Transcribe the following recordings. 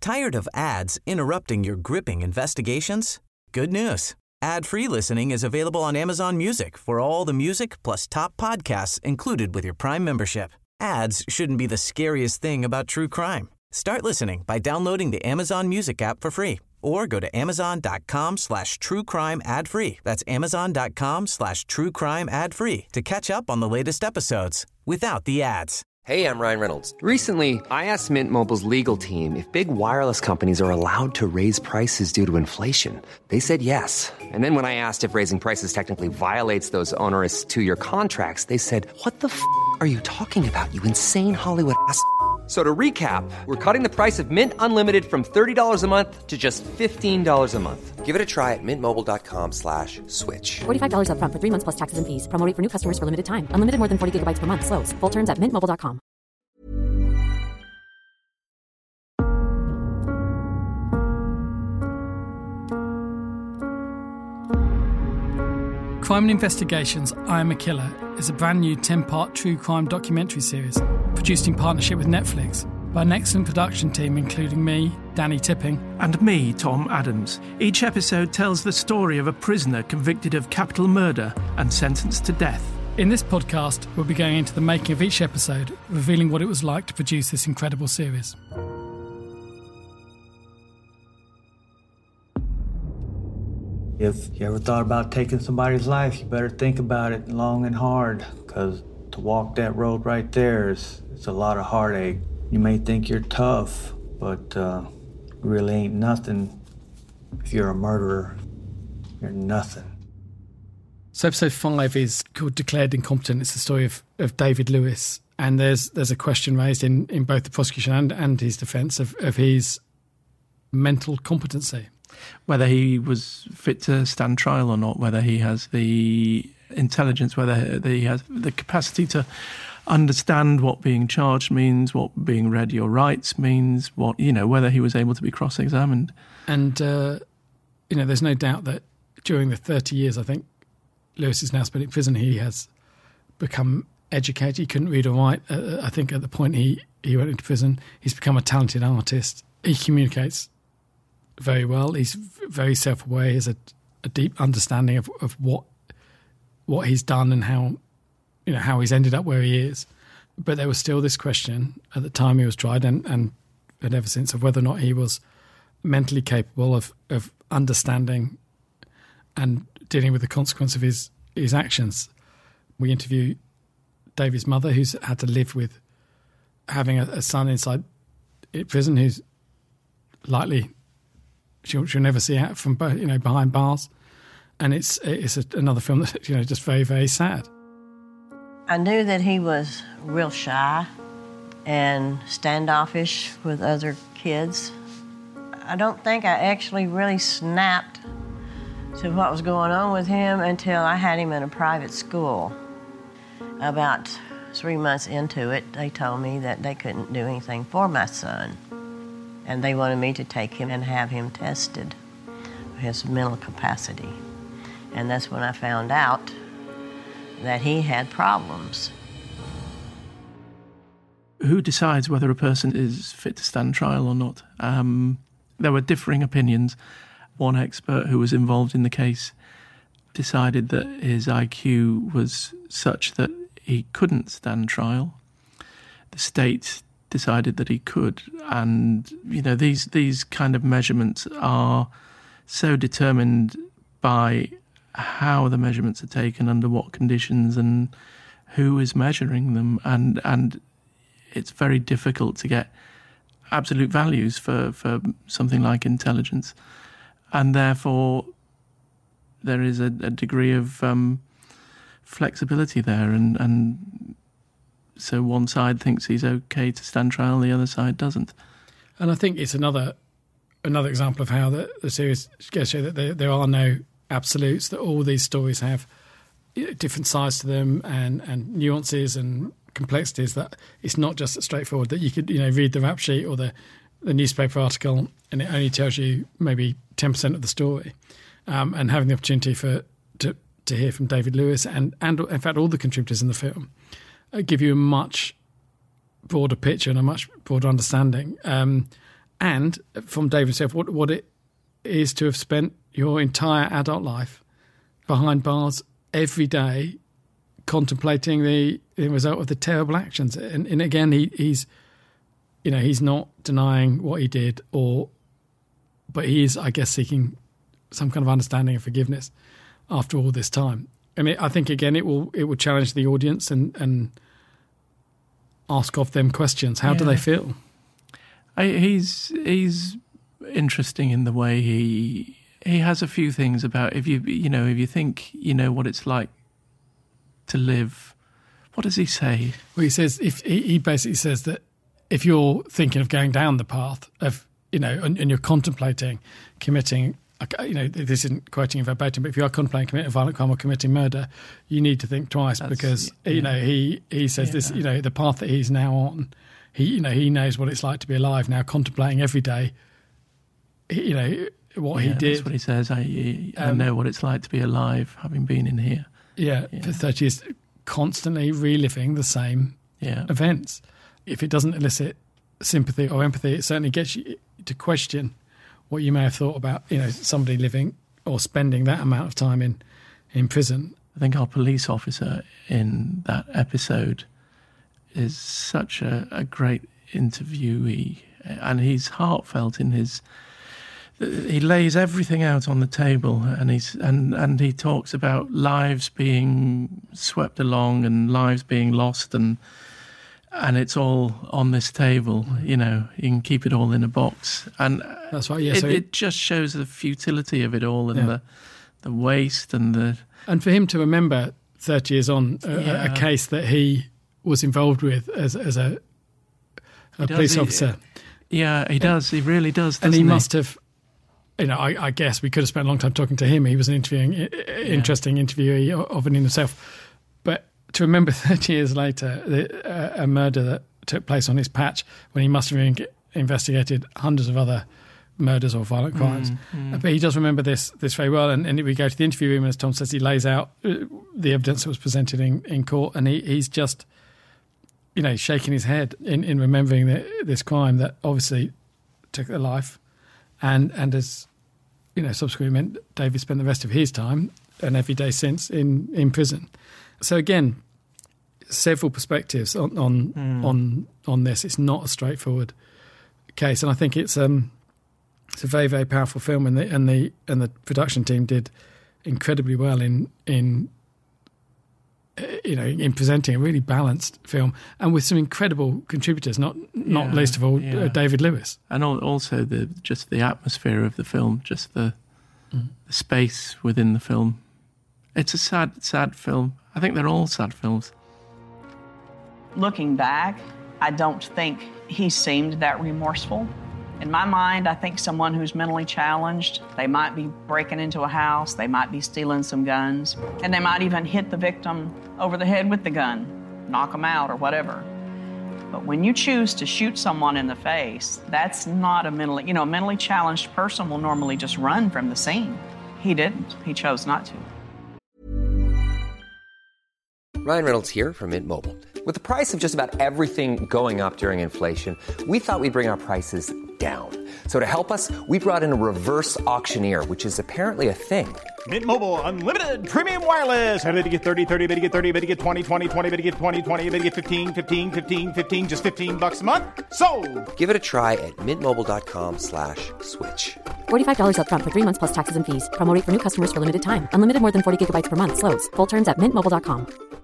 Tired of ads interrupting your gripping investigations? Good news. Ad-free listening is available on Amazon Music for all the music plus top podcasts included with your Prime membership. Ads shouldn't be the scariest thing about true crime. Start listening by downloading the Amazon Music app for free or go to amazon.com/truecrime ad-free. That's amazon.com/truecrime ad-free to catch up on the latest episodes without the ads. Hey, I'm Ryan Reynolds. Recently, I asked Mint Mobile's legal team if big wireless companies are allowed to raise prices due to inflation. They said yes. And then when I asked if raising prices technically violates those onerous two-year contracts, they said, "What the f*** are you talking about, you insane Hollywood ass?" So to recap, we're cutting the price of Mint Unlimited from $30 a month to just $15 a month. Give it a try at mintmobile.com/switch. $45 up front for 3 months plus taxes and fees. Promo rate for new customers for limited time. Unlimited more than 40 gigabytes per month. Slows full terms at mintmobile.com. Crime and Investigations, I Am a Killer is a brand new 10-part true crime documentary series produced in partnership with Netflix by an excellent production team including me, Danny Tipping. And me, Tom Adams. Each episode tells the story of a prisoner convicted of capital murder and sentenced to death. In this podcast, we'll be going into the making of each episode, revealing what it was like to produce this incredible series. If you ever thought about taking somebody's life, you better think about it long and hard, because to walk that road right there it's a lot of heartache. You may think you're tough, but really ain't nothing. If you're a murderer, you're nothing. So episode 5 is called Declared Incompetent. It's the story of David Lewis, and there's a question raised in both the prosecution and his defence of his mental competency. Whether he was fit to stand trial or not, whether he has the intelligence, whether he has the capacity to understand what being charged means, what being read your rights means, whether he was able to be cross-examined. And, there's no doubt that during the 30 years, I think, Lewis is now spent in prison, he has become educated. He couldn't read or write, I think, at the point he went into prison. He's become a talented artist. He communicates very well. He's very self-aware. He has a deep understanding of what he's done and how he's ended up where he is. But there was still this question at the time he was tried and ever since of whether or not he was mentally capable of understanding and dealing with the consequence of his actions. We interview David's mother, who's had to live with having a son inside prison who's likely she'll never see out from behind bars, and it's another film that just very, very sad. I knew that he was real shy and standoffish with other kids. I don't think I actually really snapped to what was going on with him until I had him in a private school. About 3 months into it, they told me that they couldn't do anything for my son, and they wanted me to take him and have him tested for his mental capacity. And that's when I found out that he had problems. Who decides whether a person is fit to stand trial or not? There were differing opinions. One expert who was involved in the case decided that his IQ was such that he couldn't stand trial. The state decided that he could, and these kind of measurements are so determined by how the measurements are taken, under what conditions, and who is measuring them, and it's very difficult to get absolute values for something like intelligence, and therefore there is a degree of flexibility there, and so one side thinks he's okay to stand trial, the other side doesn't. And I think it's another example of how the series goes to show that there are no absolutes, that all these stories have different sides to them and nuances and complexities, that it's not just straightforward, that you could read the rap sheet or the newspaper article and it only tells you maybe 10% of the story. And having the opportunity to hear from David Lewis and in fact all the contributors in the film give you a much broader picture and a much broader understanding. and from David himself, what it is to have spent your entire adult life behind bars every day, contemplating the result of the terrible actions. And again, he's not denying what he did, but he is, I guess, seeking some kind of understanding and forgiveness after all this time. I mean, I think again it will challenge the audience and ask of them questions. How do they feel? He's interesting in the way he has a few things about if you think you know what it's like to live. What does he say? Well, he says he basically says that if you're thinking of going down the path of and you're contemplating committing. This isn't quoting him verbatim, but if you are contemplating committing a violent crime or committing murder, you need to think twice because he says this. The path that he's now on, he knows what it's like to be alive now, contemplating every day. What he did. That's what he says. I know what it's like to be alive, having been in here. Yeah, for 30 years, constantly reliving the same events. If it doesn't elicit sympathy or empathy, it certainly gets you to question what you may have thought about, somebody living or spending that amount of time in prison. I think our police officer in that episode is such a great interviewee, and he's heartfelt in his. He lays everything out on the table, and he talks about lives being swept along and lives being lost, and it's all on this table. You can keep it all in a box, and that's right. Yeah, it just shows the futility of it all and the waste and for him to remember 30 years on a case that he was involved with as a police officer. He does. He really does. And he must have. I guess we could have spent a long time talking to him. He was an interesting interviewee of in himself. But to remember 30 years later a murder that took place on his patch when he must have investigated hundreds of other murders or violent crimes. But he does remember this very well. And we go to the interview room, and as Tom says, he lays out the evidence that was presented in court, and he's just, shaking his head in remembering this crime that obviously took their life. And as subsequently meant David spent the rest of his time and every day since in prison. So again, several perspectives on this. It's not a straightforward case, and I think it's a very, very powerful film, and the production team did incredibly well in presenting a really balanced film, and with some incredible contributors, not least of all David Lewis, and also the atmosphere of the film, just the space within the film. It's a sad film. I think they're all sad films. Looking back, I don't think he seemed that remorseful. In my mind, I think someone who's mentally challenged, they might be breaking into a house, they might be stealing some guns, and they might even hit the victim over the head with the gun, knock them out or whatever. But when you choose to shoot someone in the face, that's not a mentally challenged person will normally just run from the scene. He didn't. He chose not to. Ryan Reynolds here from Mint Mobile. With the price of just about everything going up during inflation, we thought we'd bring our prices down. So to help us, we brought in a reverse auctioneer, which is apparently a thing. Mint Mobile Unlimited Premium Wireless. How to get 30, 30, bit to get 30, bit to get 20, 20, 20, bit to get 20, 20, bit to get 15, 15, 15, 15, just $15 a month? Sold! Give it a try at mintmobile.com/switch. $45 up front for 3 months plus taxes and fees. Promo rate for new customers for limited time. Unlimited more than 40 gigabytes per month. Slows full terms at mintmobile.com.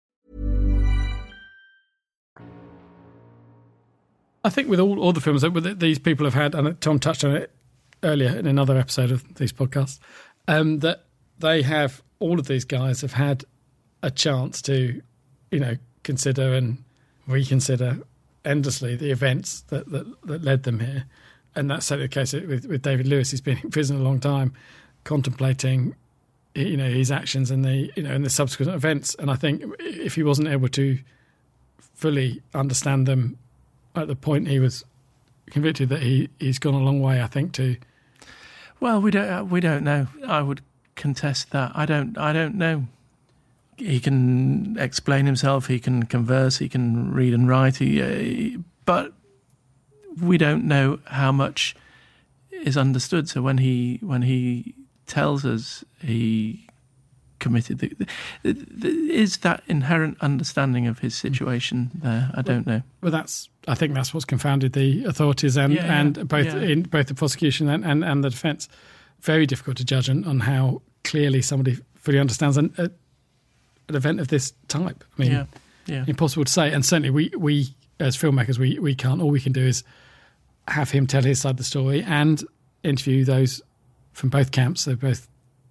I think with all the films that these people have had, and Tom touched on it earlier in another episode of these podcasts, that they have, all of these guys have had a chance to, consider and reconsider endlessly the events that led them here. And that's certainly the case with David Lewis. He's been in prison a long time, contemplating, his actions and the subsequent events. And I think if he wasn't able to fully understand them at the point he was convicted, that he's gone a long way, I think, to. Well, we don't know. I would contest that. I don't know. He can explain himself. He can converse. He can read and write. But we don't know how much is understood. So when he tells us he committed, is that inherent understanding of his situation there? I don't know. Well, I think that's what's confounded the authorities and both the prosecution and the defence. Very difficult to judge on how clearly somebody fully understands an event of this type. I mean, impossible to say. And certainly we as filmmakers, we can't. All we can do is have him tell his side of the story and interview those from both camps. They're both,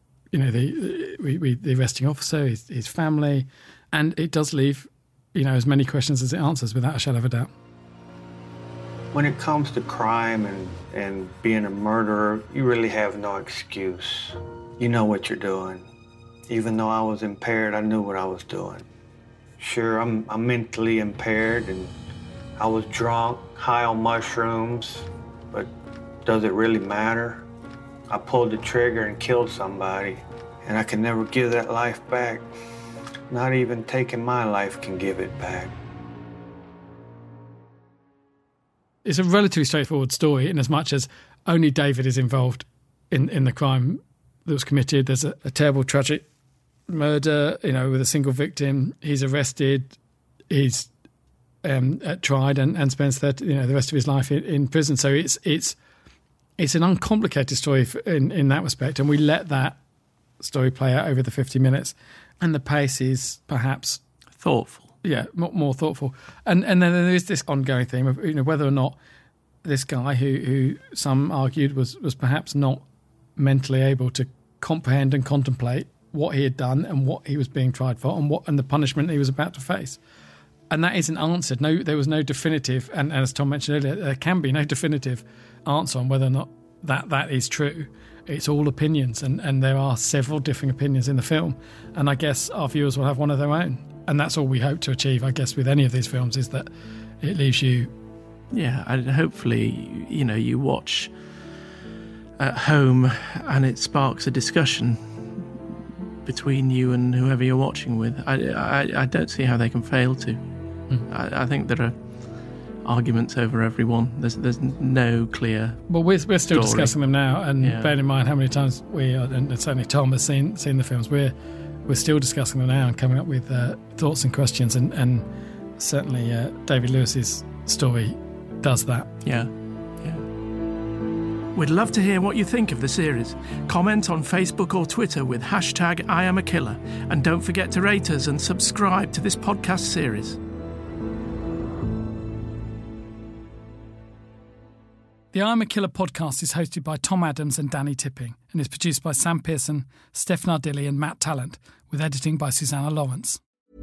the arresting officer, his family, and it does leave, as many questions as it answers, without a shadow of a doubt. When it comes to crime and being a murderer, you really have no excuse. You know what you're doing. Even though I was impaired, I knew what I was doing. Sure, I'm mentally impaired and I was drunk, high on mushrooms, but does it really matter? I pulled the trigger and killed somebody, and I can never give that life back. Not even taking my life can give it back. It's a relatively straightforward story in as much as only David is involved in the crime that was committed. There's a terrible, tragic murder, with a single victim. He's arrested. He's tried and spends the rest of his life in prison. So it's an uncomplicated story in that respect, and we let that story play out over the 50 minutes, and the pace is perhaps thoughtful. Yeah, more thoughtful. And then there is this ongoing theme of whether or not this guy who some argued was perhaps not mentally able to comprehend and contemplate what he had done and what he was being tried for and the punishment he was about to face. And that isn't answered. No, there was no definitive, and as Tom mentioned earlier, there can be no definitive answer on whether or not that is true. It's all opinions, and there are several differing opinions in the film. And I guess our viewers will have one of their own. And that's all we hope to achieve, I guess, with any of these films, is that it leaves you... Yeah, and hopefully, you watch at home and it sparks a discussion between you and whoever you're watching with. I don't see how they can fail to. I think there are arguments over everyone. There's no clear Well, we're still story. discussing them now, and bearing in mind how many times and certainly Tom has seen the films, we're still discussing them now and coming up with thoughts and questions, and certainly David Lewis's story does that. Yeah. We'd love to hear what you think of the series. Comment on Facebook or Twitter with #IamAKiller, and don't forget to rate us and subscribe to this podcast series. The I Am a Killer podcast is hosted by Tom Adams and Danny Tipping and is produced by Sam Pearson, Steph Nardilli and Matt Talent, with editing by Susanna Lawrence.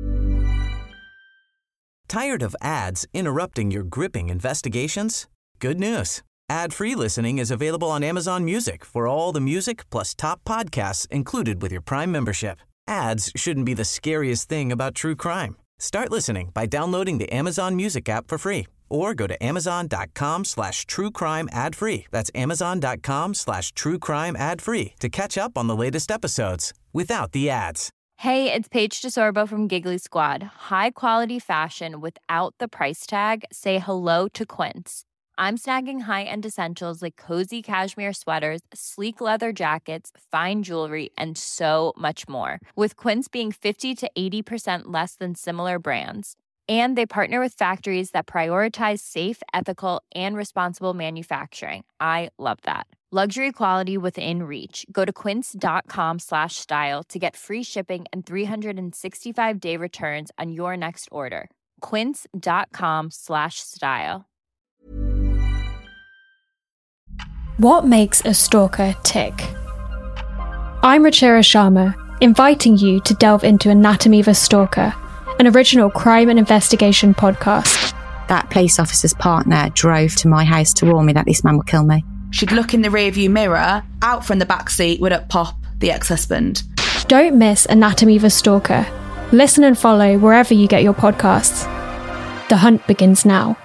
Tired of ads interrupting your gripping investigations? Good news. Ad-free listening is available on Amazon Music for all the music plus top podcasts included with your Prime membership. Ads shouldn't be the scariest thing about true crime. Start listening by downloading the Amazon Music app for free or go to amazon.com/truecrime ad-free. That's amazon.com/truecrime ad-free to catch up on the latest episodes without the ads. Hey, it's Paige DeSorbo from Giggly Squad. High quality fashion without the price tag. Say hello to Quince. I'm snagging high-end essentials like cozy cashmere sweaters, sleek leather jackets, fine jewelry, and so much more. With Quince being 50 to 80% less than similar brands. And they partner with factories that prioritize safe, ethical, and responsible manufacturing. I love that. Luxury quality within reach. Go to quince.com/style to get free shipping and 365-day returns on your next order. Quince.com/style. What makes a stalker tick? I'm Ruchira Sharma, inviting you to delve into Anatomy of a Stalker, an original crime and investigation podcast. That police officer's partner drove to my house to warn me that this man would kill me. She'd look in the rearview mirror, out from the back seat would up pop the ex-husband. Don't miss Anatomy of a Stalker. Listen and follow wherever you get your podcasts. The hunt begins now.